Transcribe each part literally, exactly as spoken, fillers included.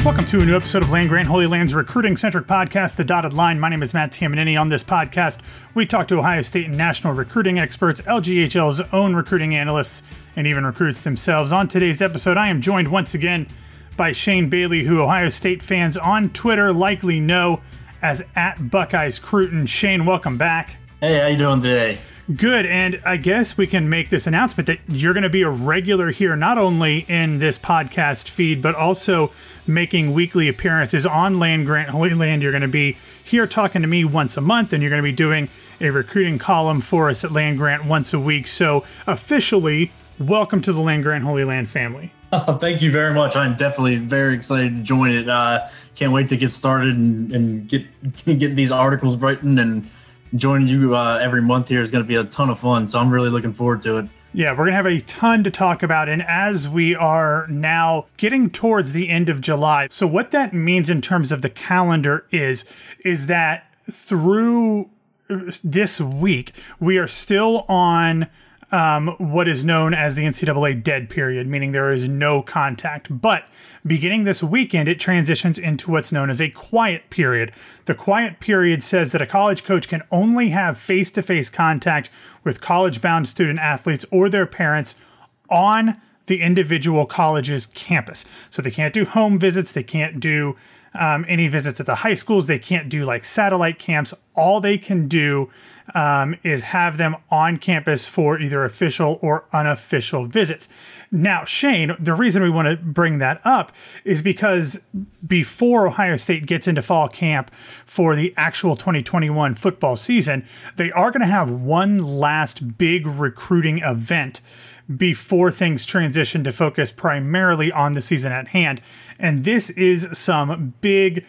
Welcome to a new episode of Land Grant Holy Land's recruiting-centric podcast, The Dotted Line. My name is Matt Tamanini. On this podcast, we talk to Ohio State and national recruiting experts, L G H L's own recruiting analysts, and even recruits themselves. On today's episode, I am joined once again by Shane Bailey, who Ohio State fans on Twitter likely know as at Buckeyes Cruton. Shane, welcome back. Hey, how you doing today? Good, and I guess we can make this announcement that you're going to be a regular here, not only in this podcast feed, but also making weekly appearances on Land Grant Holy Land. You're going to be here talking to me once a month, and you're going to be doing a recruiting column for us at Land Grant once a week. So officially, welcome to the Land Grant Holy Land family. Oh, thank you very much. I'm definitely very excited to join it. Uh, can't wait to get started and, and get get these articles written, and joining you uh, every month here is going to be a ton of fun. So I'm really looking forward to it. Yeah, we're going to have a ton to talk about. And as we are now getting towards the end of July, so what that means in terms of the calendar is, is that through this week, we are still on um, what is known as the N C double A dead period, meaning there is no contact. But beginning this weekend, it transitions into what's known as a quiet period. The quiet period says that a college coach can only have face-to-face contact with college-bound student athletes or their parents on the individual college's campus. So they can't do home visits. They can't do um, any visits at the high schools. They can't do like satellite camps. All they can do um, is have them on campus for either official or unofficial visits. Now, Shane, the reason we want to bring that up is because before Ohio State gets into fall camp for the actual twenty twenty-one football season, they are going to have one last big recruiting event before things transition to focus primarily on the season at hand. And this is some big,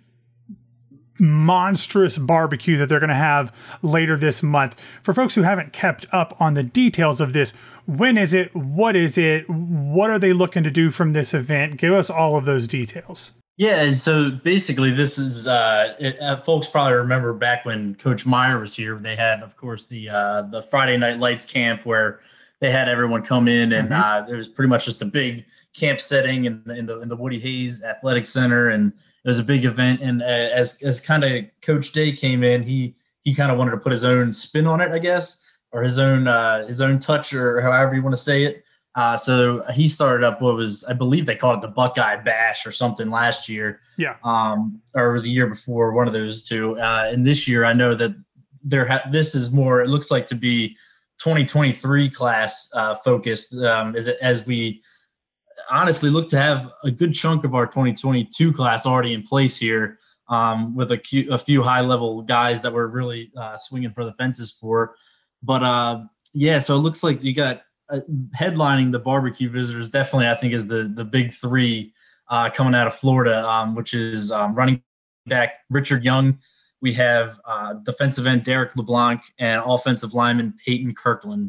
monstrous barbecue that they're going to have later this month. For folks who haven't kept up on the details of this, when is it? What is it? What are they looking to do from this event? Give us all of those details. Yeah, and so basically this is, uh, it, uh, folks probably remember back when Coach Meyer was here, they had, of course, the uh, the Friday Night Lights camp where they had everyone come in, and mm-hmm. uh, it was pretty much just a big camp setting in, in the in the Woody Hayes Athletic Center, and it was a big event. And uh, as as kind of Coach Day came in, he he kind of wanted to put his own spin on it, I guess, or his own uh, his own touch, or however you want to say it. Uh, so he started up what was, I believe they called it the Buckeye Bash or something last year, yeah, um, or the year before, one of those two. Uh, and this year, I know that there ha- this is more. It looks like to be twenty twenty-three class uh, focused, um, as as we honestly look to have a good chunk of our twenty twenty-two class already in place here, um, with a, cu- a few high level guys that we're really uh, swinging for the fences for. But uh, yeah, so it looks like you got uh, headlining the barbecue visitors. Definitely, I think is the the big three uh, coming out of Florida, um, which is um, running back Richard Young. We have uh, defensive end Derek LeBlanc and offensive lineman Peyton Kirkland.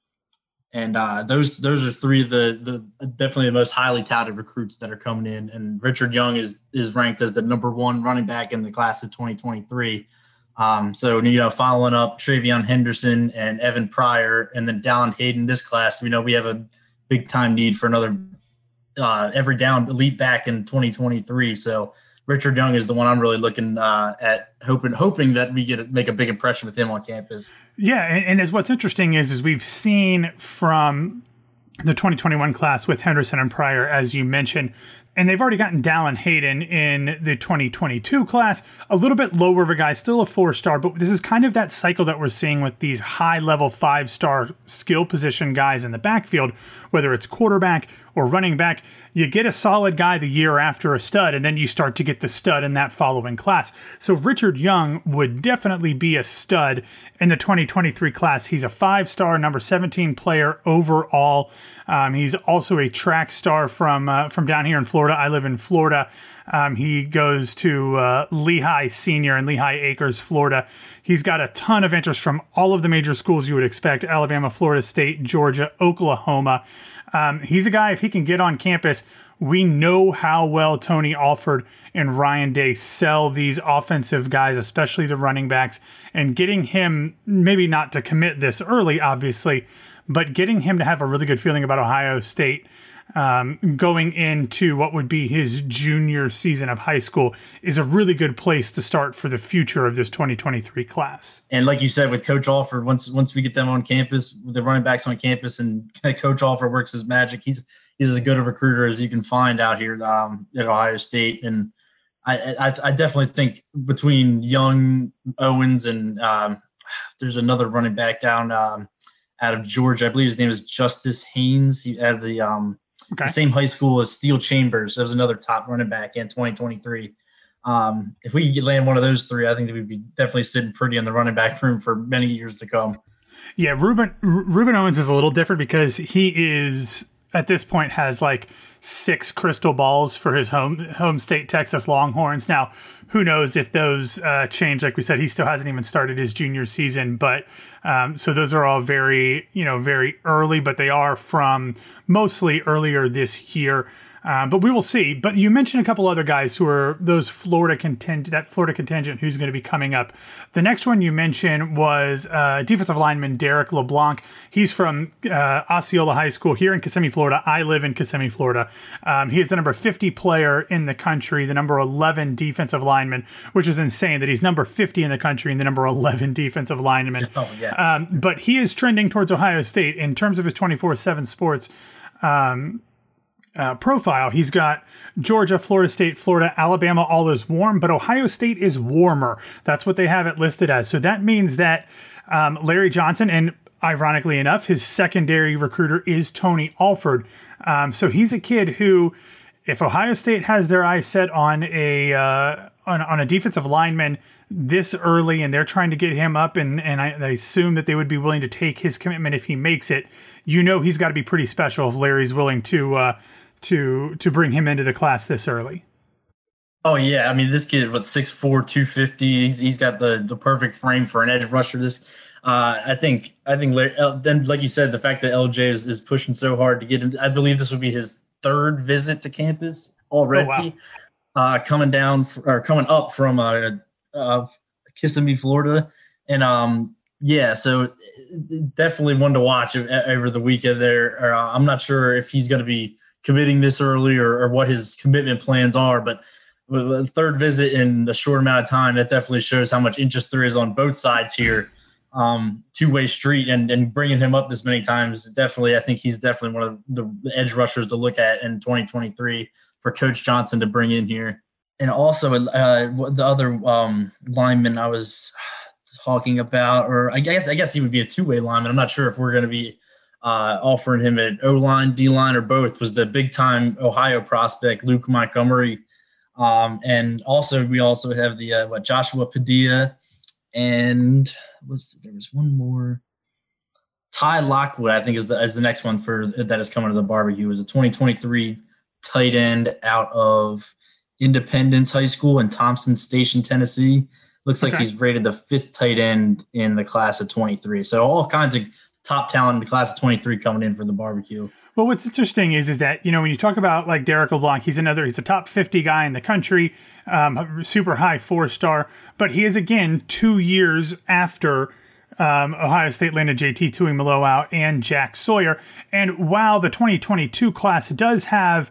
And uh, those those are three of the, the definitely the most highly touted recruits that are coming in. And Richard Young is is ranked as the number one running back in the class of twenty twenty-three. Um, so, you know, following up Travion Henderson and Evan Pryor, and then Dallin Hayden this class, we know we have a big time need for another uh, every down elite back in twenty twenty-three. So Richard Young is the one I'm really looking uh, at, hoping hoping that we get make a big impression with him on campus. Yeah, and, and what's interesting is is we've seen from the twenty twenty-one class with Henderson and Pryor, as you mentioned, and they've already gotten Dallin Hayden in the twenty twenty-two class, a little bit lower of a guy, still a four-star, but this is kind of that cycle that we're seeing with these high-level five-star skill position guys in the backfield, whether it's quarterback or running back. You get a solid guy the year after a stud, and then you start to get the stud in that following class. So Richard Young would definitely be a stud in the twenty twenty-three class. He's a five-star, number seventeen player overall. Um, he's also a track star from uh, from down here in Florida. I live in Florida. Um, he goes to uh, Lehigh Senior in Lehigh Acres, Florida. He's got a ton of interest from all of the major schools you would expect: Alabama, Florida State, Georgia, Oklahoma. Um, he's a guy, if he can get on campus, we know how well Tony Alford and Ryan Day sell these offensive guys, especially the running backs, and getting him, maybe not to commit this early, obviously, but getting him to have a really good feeling about Ohio State um, going into what would be his junior season of high school is a really good place to start for the future of this twenty twenty-three class. And like you said, with Coach Alford, once once we get them on campus, the running backs on campus, and Coach Alford works his magic, he's he's as good a recruiter as you can find out here um, at Ohio State. And I, I, I definitely think between Young, Owens, and um, there's another running back down um, out of Georgia. I believe his name is Justice Haynes. He had the, um, okay. the same high school as Steele Chambers. That was another top running back in twenty twenty-three. Um, if we could land one of those three, I think we'd be definitely sitting pretty in the running back room for many years to come. Yeah, Ruben Ruben Owens is a little different because he is at this point has like six crystal balls for his home home state Texas Longhorns. Now, who knows if those uh, change? Like we said, he still hasn't even started his junior season, but um, so those are all very you know very early, but they are from mostly earlier this year. Um, but we will see. But you mentioned a couple other guys who are those Florida contingent, that Florida contingent who's going to be coming up. The next one you mentioned was uh, defensive lineman Derek LeBlanc. He's from uh, Osceola High School here in Kissimmee, Florida. I live in Kissimmee, Florida. Um, he is the number fifty player in the country, the number eleven defensive lineman, which is insane that he's number fifty in the country and the number eleven defensive lineman. Oh, yeah. Um, but he is trending towards Ohio State in terms of his twenty-four seven sports um Uh, profile. He's got Georgia, Florida State, Florida, Alabama, all is warm, but Ohio State is warmer. That's what they have it listed as. So that means that um, Larry Johnson, and ironically enough, his secondary recruiter is Tony Alford. Um, so he's a kid who, if Ohio State has their eyes set on a uh, on, on a defensive lineman this early and they're trying to get him up, and, and I, I assume that they would be willing to take his commitment if he makes it, you know he's got to be pretty special if Larry's willing to uh, to to bring him into the class this early. Oh, yeah. I mean, this kid, what, six four, two fifty, he's, he's got the, the perfect frame for an edge rusher. This, uh, I think, I think, Larry, then, like you said, the fact that L J is, is pushing so hard to get him, I believe this would be his third visit to campus already, oh, wow. uh, coming down or coming up from uh, uh, Kissimmee, Florida. And, um, yeah, so definitely one to watch over the weekend there. Uh, I'm not sure if he's going to be committing this early or, or what his commitment plans are, but with a third visit in a short amount of time, that definitely shows how much interest there is on both sides here. Um, two-way street, and, and bringing him up this many times, definitely, I think he's definitely one of the edge rushers to look at in twenty twenty-three for Coach Johnson to bring in here. And also uh, the other um, lineman I was talking about, or I guess I guess he would be a two-way lineman. I'm not sure if we're going to be uh, offering him at O-line, D-line, or both, was the big-time Ohio prospect, Luke Montgomery. Um, and also, we also have the uh, what Joshua Padilla, and was there was one more. Ty Lockwood, I think, is the is the next one for that is coming to the barbecue. It was a twenty twenty-three tight end out of Independence High School in Thompson Station, Tennessee. Looks like okay. he's rated the fifth tight end in the class of twenty-three. So all kinds of top talent in the class of twenty-three coming in for the barbecue. Well, what's interesting is is that, you know, when you talk about like Derek LeBlanc, he's another, he's a top fifty guy in the country, um, super high four star, but he is, again, two years after um, Ohio State landed J T Tuimoloau and Jack Sawyer. And while the twenty twenty-two class does have,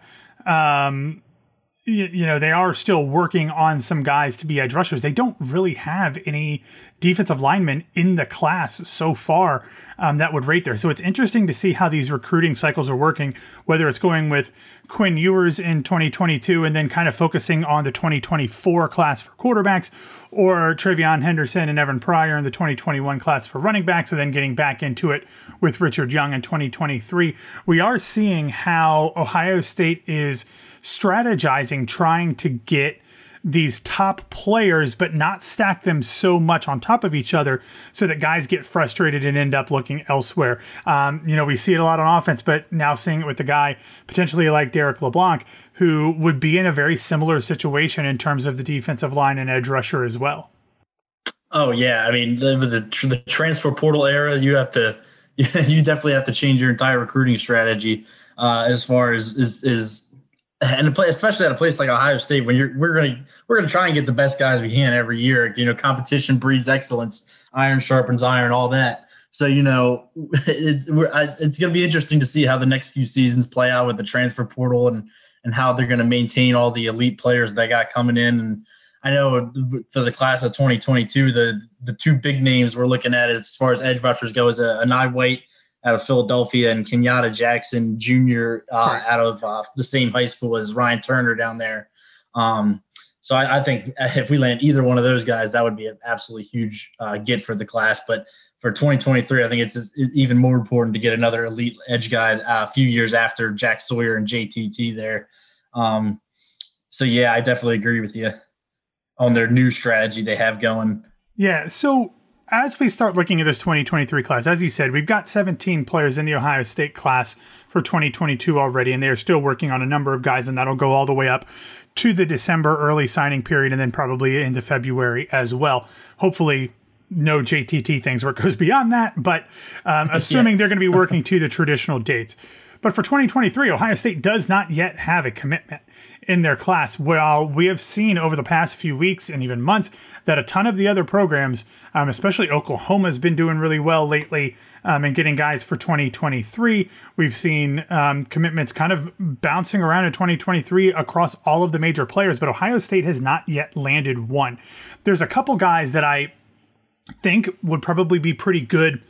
um, you, you know, they are still working on some guys to be edge rushers, they don't really have any defensive linemen in the class so far um, that would rate there. So it's interesting to see how these recruiting cycles are working, whether it's going with Quinn Ewers in twenty twenty-two and then kind of focusing on the twenty twenty-four class for quarterbacks, or Travion Henderson and Evan Pryor in the twenty twenty-one class for running backs, and then getting back into it with Richard Young in twenty twenty-three. We are seeing how Ohio State is strategizing, trying to get these top players, but not stack them so much on top of each other so that guys get frustrated and end up looking elsewhere. Um, you know, we see it a lot on offense, but now seeing it with a guy potentially like Derek LeBlanc, who would be in a very similar situation in terms of the defensive line and edge rusher as well. Oh, yeah. I mean, the, the, the transfer portal era, you have to, you definitely have to change your entire recruiting strategy uh, as far as is, is and a play, especially at a place like Ohio State, when you're we're gonna we're gonna try and get the best guys we can every year. You know, competition breeds excellence. Iron sharpens iron, all that. So, you know, it's we're, I, it's going to be interesting to see how the next few seasons play out with the transfer portal and and how they're going to maintain all the elite players they got coming in. And I know for the class of twenty twenty-two, the the two big names we're looking at as far as edge rushers go is a, a Nye White out of Philadelphia and Kenyatta Jackson Junior Uh, right. out of uh, the same high school as Ryan Turner down there. Um, so I, I think if we land either one of those guys, that would be an absolutely huge uh, get for the class. But for twenty twenty-three, I think it's even more important to get another elite edge guy uh, a few years after Jack Sawyer and J T T there. Um, so, yeah, I definitely agree with you on their new strategy they have going. Yeah, so as we start looking at this twenty twenty-three class, as you said, we've got seventeen players in the Ohio State class for twenty twenty-two already, and they are still working on a number of guys, and that'll go all the way up to the December early signing period and then probably into February as well. Hopefully no J T T things where it goes beyond that, but um, assuming yeah. they're going to be working to the traditional dates. But for twenty twenty-three, Ohio State does not yet have a commitment in their class. While we have seen over the past few weeks and even months that a ton of the other programs, um, especially Oklahoma, has been doing really well lately um, and getting guys for twenty twenty-three. We've seen um, commitments kind of bouncing around in twenty twenty-three across all of the major players, but Ohio State has not yet landed one. There's a couple guys that I think would probably be pretty good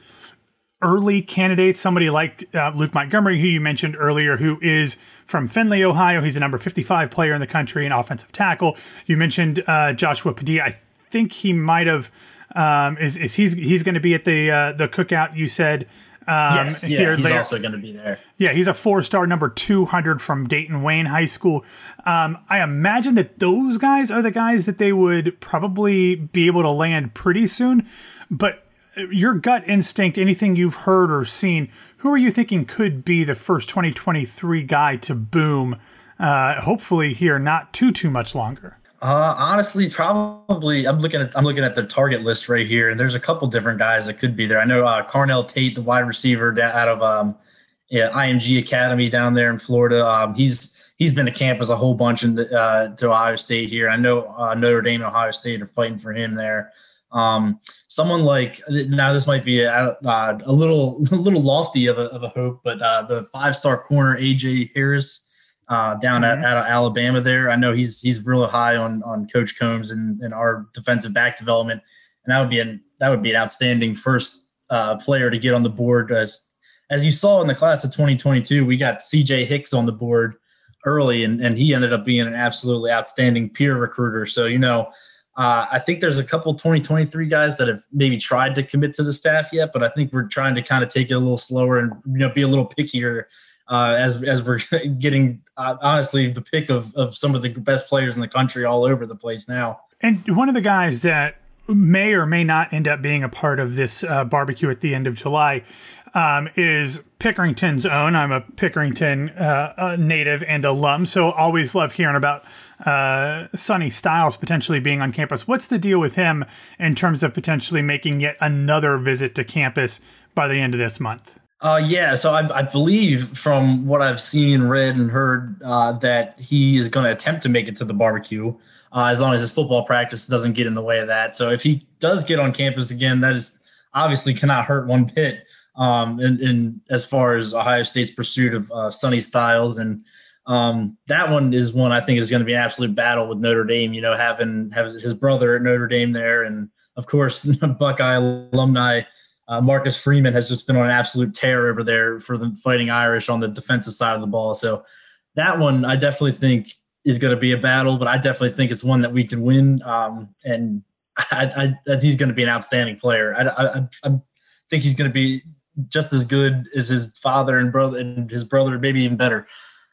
early candidates, somebody like uh, Luke Montgomery, who you mentioned earlier, who is from Findlay, Ohio. He's a number fifty-five player in the country, an offensive tackle. You mentioned uh, Joshua Padilla. I think he might have um, is is he's he's going to be at the uh, the cookout. You said um, yes, yeah, here he's later. Also going to be there. Yeah, he's a four-star, number two hundred from Dayton Wayne High School. Um, I imagine that those guys are the guys that they would probably be able to land pretty soon, but your gut instinct, anything you've heard or seen, who are you thinking could be the first twenty twenty-three guy to boom, uh, hopefully here not too, too much longer? Uh, honestly, probably I'm looking at I'm looking at the target list right here, and there's a couple different guys that could be there. I know uh, Carnell Tate, the wide receiver out of um, yeah, I M G Academy down there in Florida. Um, he's he's been to campus a whole bunch in the, uh, to Ohio State here. I know uh, Notre Dame and Ohio State are fighting for him there. Um, someone like now this might be a, uh, a little a little lofty of a, of a hope, but uh, the five-star corner A J Harris uh, down mm-hmm. at, at Alabama there. I know he's he's really high on on Coach Combs and, and our defensive back development, and that would be an that would be an outstanding first uh, player to get on the board. As as you saw in the class of twenty twenty-two, we got C J Hicks on the board early, and and he ended up being an absolutely outstanding peer recruiter. So you know. Uh, I think there's a couple twenty twenty-three guys that have maybe tried to commit to the staff yet, but I think we're trying to kind of take it a little slower and you know be a little pickier uh, as as we're getting uh, honestly the pick of of some of the best players in the country all over the place now. And one of the guys that may or may not end up being a part of this uh, barbecue at the end of July um, is Pickerington's own. I'm a Pickerington uh, uh, native and alum, so always love hearing about uh, Sonny Styles potentially being on campus. What's the deal with him in terms of potentially making yet another visit to campus by the end of this month? Uh, yeah, so I, I believe from what I've seen, read, and heard uh, that he is going to attempt to make it to the barbecue uh, as long as his football practice doesn't get in the way of that. So if he does get on campus again, that is obviously cannot hurt one bit um, in, in as far as Ohio State's pursuit of uh, Sonny Styles. And um, that one is one I think is going to be an absolute battle with Notre Dame, you know, having, having his brother at Notre Dame there. And, of course, Buckeye alumni Uh, Marcus Freeman has just been on an absolute tear over there for the Fighting Irish on the defensive side of the ball. So that one I definitely think is going to be a battle, but I definitely think it's one that we can win. Um, and I, I, I, he's going to be an outstanding player. I, I, I think he's going to be just as good as his father and brother and his brother, maybe even better.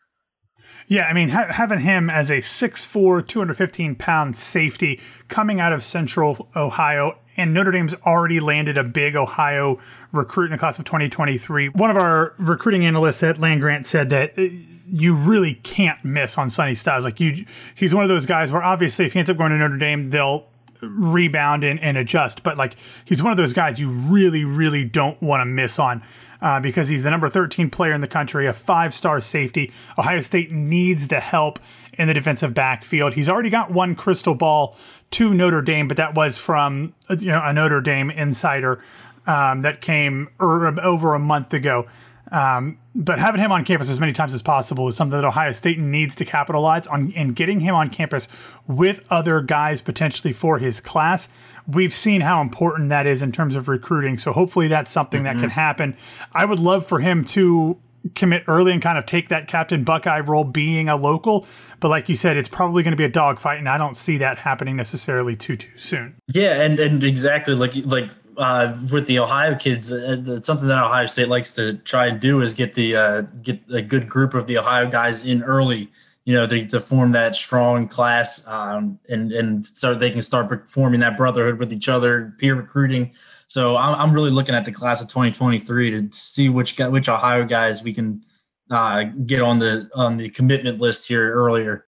Yeah, I mean, ha- having him as a six foot four, two hundred fifteen pound safety coming out of Central Ohio, and Notre Dame's already landed a big Ohio recruit in the class of twenty twenty-three. One of our recruiting analysts at Land Grant said that you really can't miss on Sonny Styles. Like you, he's one of those guys where obviously if he ends up going to Notre Dame, they'll rebound and, and adjust. But like he's one of those guys you really, really don't want to miss on. Uh, because he's the number thirteen player in the country, a five-star safety. Ohio State needs the help in the defensive backfield. He's already got one crystal ball to Notre Dame, but that was from you know a Notre Dame insider. um, that came er, over a month ago. Um, but having him on campus as many times as possible is something that Ohio State needs to capitalize on, and getting him on campus with other guys potentially for his class. We've seen how important that is in terms of recruiting. So hopefully that's something mm-hmm. that can happen. I would love for him to commit early and kind of take that Captain Buckeye role being a local. But like you said, it's probably going to be a dogfight, and I don't see that happening necessarily too, too soon. Yeah, and, and exactly like like uh, with the Ohio kids, uh, something that Ohio State likes to try and do is get the uh, get a good group of the Ohio guys in early, you know, to, to form that strong class, um, and and so they can start forming that brotherhood with each other, peer recruiting. So I'm, I'm really looking at the class of twenty twenty-three to see which which Ohio guys we can uh, get on the on the commitment list here earlier.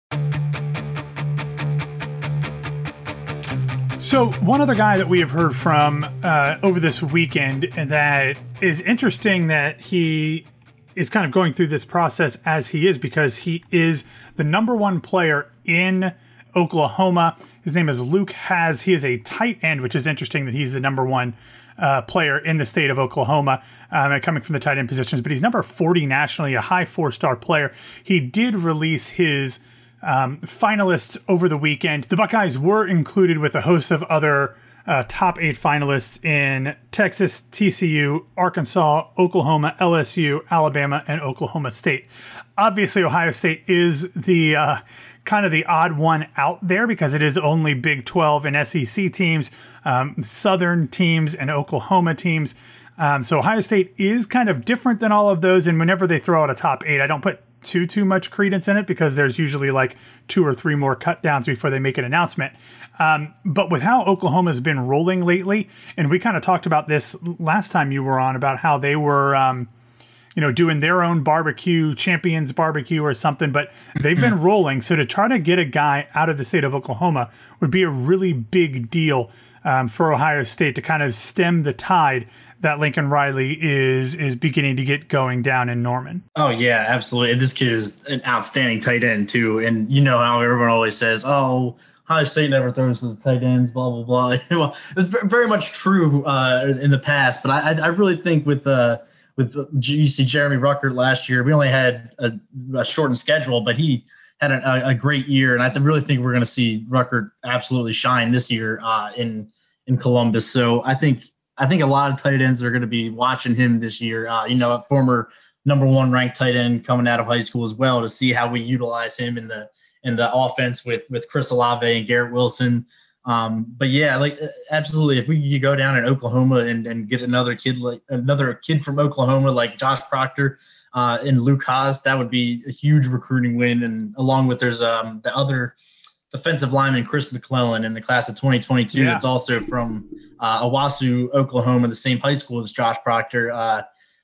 So one other guy that we have heard from uh, over this weekend, and that is interesting that he is kind of going through this process as he is, because he is the number one player in Oklahoma. His name is Luke Hasz. He is a tight end, which is interesting that he's the number one uh, player in the state of Oklahoma, um, coming from the tight end positions. But he's number forty nationally, a high four-star player. He did release his um, finalists over the weekend. The Buckeyes were included with a host of other uh, top eight finalists in Texas, T C U, Arkansas, Oklahoma, L S U, Alabama, and Oklahoma State. Obviously, Ohio State is the uh, kind of the odd one out there because it is only Big twelve and S E C teams, um, Southern teams, and Oklahoma teams. Um, so Ohio State is kind of different than all of those. And whenever they throw out a top eight, I don't put too, too much credence in it because there's usually like two or three more cut downs before they make an announcement. Um, but with how Oklahoma's been rolling lately, and we kind of talked about this last time you were on about how they were, um, you know, doing their own barbecue, Champions Barbecue or something, but they've been rolling. So to try to get a guy out of the state of Oklahoma would be a really big deal um, for Ohio State to kind of stem the tide that Lincoln Riley is is beginning to get going down in Norman. Oh, yeah, absolutely. This kid is an outstanding tight end, too. And you know how everyone always says, oh, Ohio State never throws to the tight ends, blah, blah, blah. Well, it's very much true uh, in the past, but I, I really think with uh, – With you see Jeremy Ruckert last year, we only had a, a shortened schedule, but he had a, a great year, and I th- really think we're going to see Ruckert absolutely shine this year uh, in in Columbus. So I think I think a lot of tight ends are going to be watching him this year. Uh, you know, a former number one ranked tight end coming out of high school as well, to see how we utilize him in the in the offense with with Chris Olave and Garrett Wilson. Um, but yeah, like absolutely. If we you go down in Oklahoma and, and get another kid like another kid from Oklahoma like Josh Proctor uh, and Luke Hasz, that would be a huge recruiting win. And along with there's um, the other defensive lineman Chris McClellan in the class of twenty twenty-two. Yeah. That's also from uh, Owasso, Oklahoma, the same high school as Josh Proctor. Uh,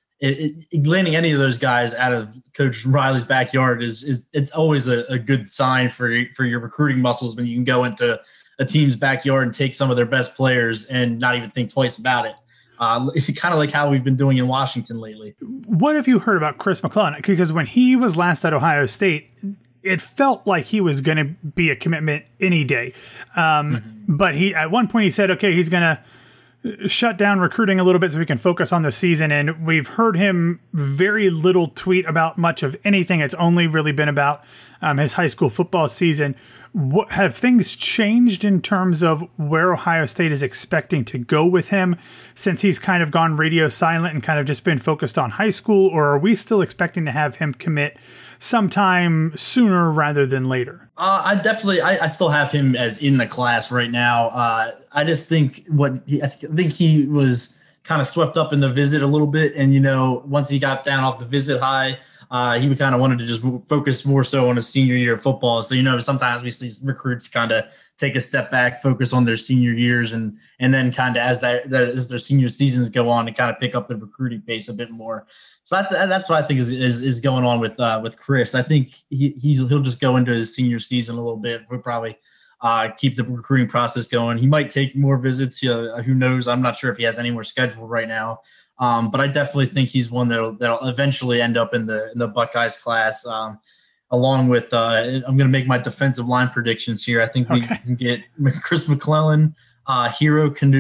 it, it, landing any of those guys out of Coach Riley's backyard is is it's always a, a good sign for for your recruiting muscles when you can go into a team's backyard and take some of their best players and not even think twice about it. Uh, kind of like how we've been doing in Washington lately. What have you heard about Chris McClellan? Because when he was last at Ohio State, it felt like he was going to be a commitment any day. Um, mm-hmm. But he, at one point he said, okay, he's going to shut down recruiting a little bit so we can focus on the season. And we've heard him very little tweet about much of anything. It's only really been about um, his high school football season. What, have things changed in terms of where Ohio State is expecting to go with him since he's kind of gone radio silent and kind of just been focused on high school? Or are we still expecting to have him commit sometime sooner rather than later? Uh, I definitely, I, I still have him as in the class right now. Uh, I just think what he, I think he was kind of swept up in the visit a little bit. And, you know, once he got down off the visit high, Uh, he kind of wanted to just focus more so on his senior year of football. So, you know, sometimes we see recruits kind of take a step back, focus on their senior years, and and then kind of as that, that as their senior seasons go on, to kind of pick up the recruiting pace a bit more. So that, that's what I think is is, is going on with uh, with Chris. I think he he's, he'll just go into his senior season a little bit. We'll probably uh, keep the recruiting process going. He might take more visits. Uh, who knows? I'm not sure if he has any more scheduled right now. Um, but I definitely think he's one that'll, that'll eventually end up in the in the Buckeyes class, um, along with uh, I'm going to make my defensive line predictions here. I think we okay. can get Chris McClellan, uh, Hero Kanu,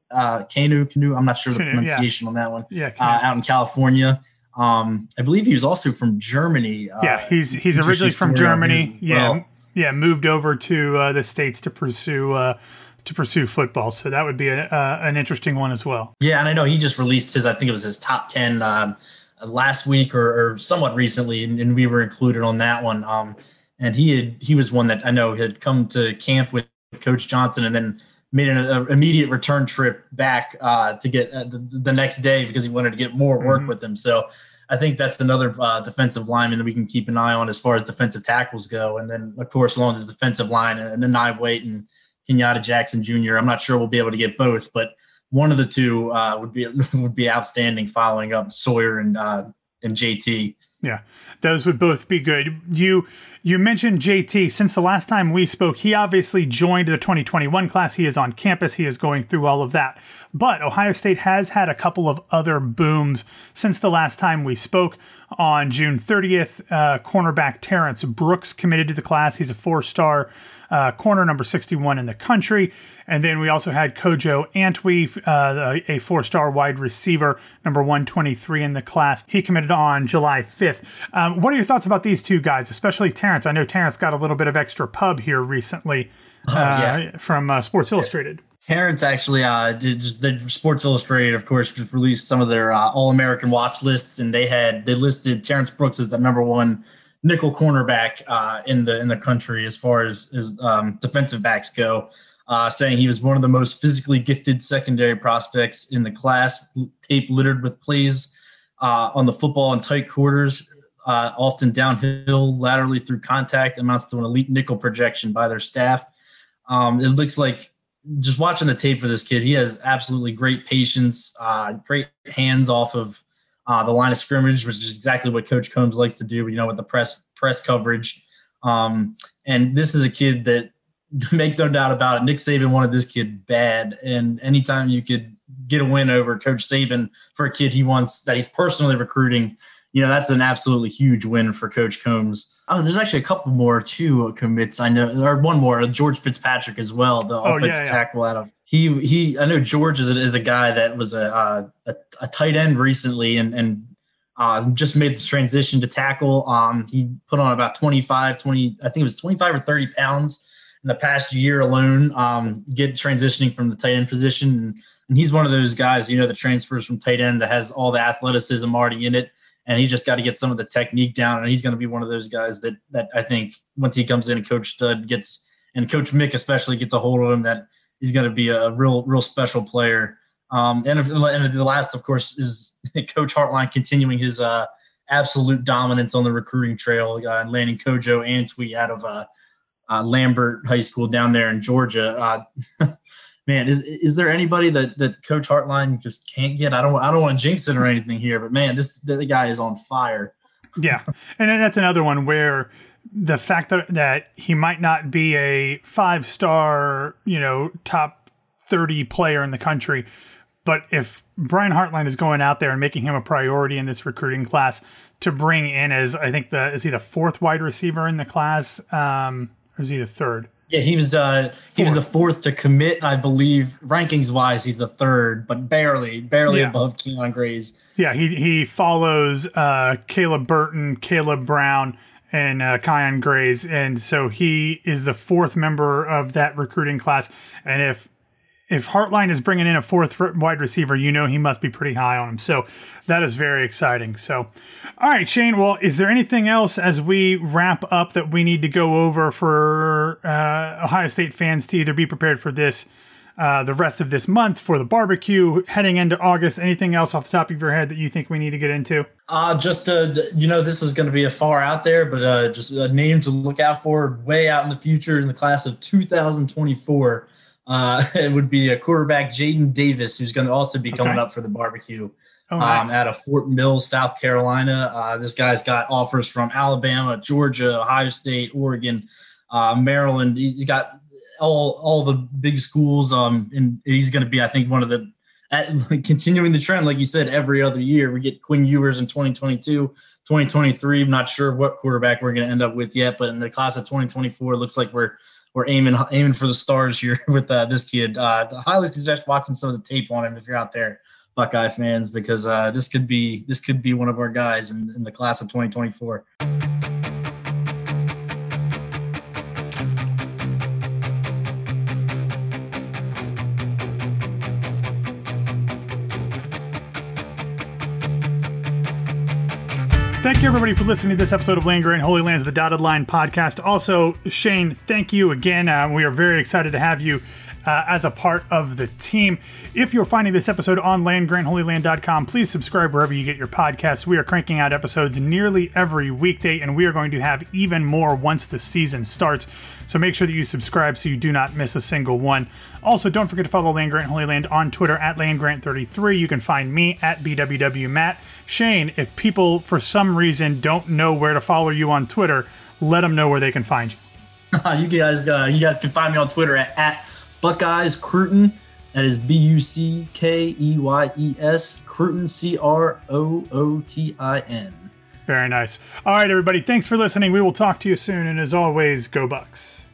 uh, Kanu, Canoe. I'm not sure the Canoe, pronunciation yeah. on that one. Yeah, uh, out in California. Um, I believe he was also from Germany. Uh, yeah, he's he's originally from Germany. Yeah, well. yeah, moved over to uh, the States to pursue uh, to pursue football. So that would be a, uh, an interesting one as well. Yeah, and I know he just released his. I think it was his top ten um, last week or, or somewhat recently, and, and we were included on that one. Um, and he had he was one that I know had come to camp with Coach Johnson, and then made an a, immediate return trip back uh, to get uh, the, the next day because he wanted to get more work mm-hmm. with him. So I think that's another uh, defensive lineman that we can keep an eye on as far as defensive tackles go. And then, of course, along the defensive line, and then Nye Waite and Kenyatta Jackson Junior I'm not sure we'll be able to get both, but one of the two uh, would be would be outstanding following up Sawyer and uh, and J T. Yeah, those would both be good. You you mentioned J T. Since the last time we spoke, he obviously joined the twenty twenty-one class. He is on campus. He is going through all of that. But Ohio State has had a couple of other booms since the last time we spoke. On June thirtieth, uh, cornerback Terrence Brooks committed to the class. He's a four-star uh, corner, number sixty-one in the country. And then we also had Kojo Antwi, uh, a four-star wide receiver, number one twenty-three in the class. He committed on July fifth. Um, what are your thoughts about these two guys, especially Terrence? I know Terrence got a little bit of extra pub here recently uh, oh, yeah. from uh, Sports Illustrated. Terrence actually, uh, did just, the Sports Illustrated, of course, just released some of their uh, All-American watch lists, and they had they listed Terrence Brooks as the number one nickel cornerback uh, in the in the country as far as, as um, defensive backs go. Uh, saying he was one of the most physically gifted secondary prospects in the class, tape littered with plays uh, on the football in tight quarters, uh, often downhill, laterally through contact, amounts to an elite nickel projection by their staff. Um, it looks like, just watching the tape for this kid, he has absolutely great patience, uh, great hands off of uh, the line of scrimmage, which is exactly what Coach Combs likes to do, you know, with the press press coverage. Um, and this is a kid that, make no doubt about it, Nick Saban wanted this kid bad. And anytime you could get a win over Coach Saban for a kid he wants, that he's personally recruiting, you know, that's an absolutely huge win for Coach Combs. Oh, there's actually a couple more too commits. I know, or one more, George Fitzpatrick as well, the oh, offensive yeah, yeah. tackle out of he he. I know George is a, is a guy that was a uh, a, a tight end recently, and and uh, just made the transition to tackle. Um, he put on about twenty-five, twenty, I think it was twenty-five or thirty pounds in the past year alone, um, get transitioning from the tight end position. And, and he's one of those guys, you know, that transfers from tight end that has all the athleticism already in it. And he just got to get some of the technique down. And he's going to be one of those guys that, that I think once he comes in and Coach Stud gets, and Coach Mick especially gets a hold of him, that he's going to be a real, real special player. Um, and, if, and the last, of course, is Coach Hartline continuing his uh, absolute dominance on the recruiting trail, uh, and landing Kojo Antwi out of uh, Uh, Lambert High School down there in Georgia. Uh, man, is is there anybody that, that Coach Hartline just can't get? I don't I don't want to jinx it or anything here, but man, this the guy is on fire. Yeah, and that's another one where the fact that that he might not be a five star, you know, top thirty player in the country, but if Brian Hartline is going out there and making him a priority in this recruiting class to bring in as I think the is he the fourth wide receiver in the class. Um, Or is he the third? Yeah, he was uh, he was the fourth to commit, I believe. Rankings wise, he's the third, but barely, barely yeah. above Keon Gray's. Yeah, he he follows uh, Caleb Burton, Caleb Brown, and uh, Keon Gray's, and so he is the fourth member of that recruiting class. And if if Hartline is bringing in a fourth wide receiver, you know he must be pretty high on him. So that is very exciting. So, all right, Shane, well, is there anything else as we wrap up that we need to go over for uh, Ohio State fans to either be prepared for this, uh, the rest of this month, for the barbecue, heading into August? Anything else off the top of your head that you think we need to get into? Uh, just, uh, you know, this is going to be a far out there, but uh, just a name to look out for way out in the future in the class of two thousand twenty-four. Uh, it would be a quarterback, Jaden Davis, who's going to also be coming okay. up for the barbecue oh, nice. um, out of Fort Mill, South Carolina. Uh, this guy's got offers from Alabama, Georgia, Ohio State, Oregon, uh, Maryland. He's got all all the big schools, um, and he's going to be, I think, one of the at, continuing the trend, like you said, every other year. We get Quinn Ewers in twenty twenty-two, twenty twenty-three. I'm not sure what quarterback we're going to end up with yet, but in the class of twenty twenty-four, it looks like we're we're aiming aiming for the stars here with uh, this kid. Uh, I highly suggest watching some of the tape on him if you're out there, Buckeye fans, because uh, this could be this could be one of our guys in, in the class of twenty twenty-four. Thank you, everybody, for listening to this episode of Land Grant Holy Lands, the Dotted Line podcast. Also, Shane, thank you again. Uh, we are very excited to have you uh, as a part of the team. If you're finding this episode on land grant holy land dot com, please subscribe wherever you get your podcasts. We are cranking out episodes nearly every weekday, and we are going to have even more once the season starts. So make sure that you subscribe so you do not miss a single one. Also, don't forget to follow Land Grant Holy Land on Twitter at land grant thirty-three. You can find me at B W W Matt. Shane, if people for some reason don't know where to follow you on Twitter, let them know where they can find you. you guys, uh, you guys can find me on Twitter at, at Buckeyes Cruton. That is B U C K E Y E S Cruton, C R O O T I N. Very nice. All right, everybody. Thanks for listening. We will talk to you soon. And as always, go Bucks.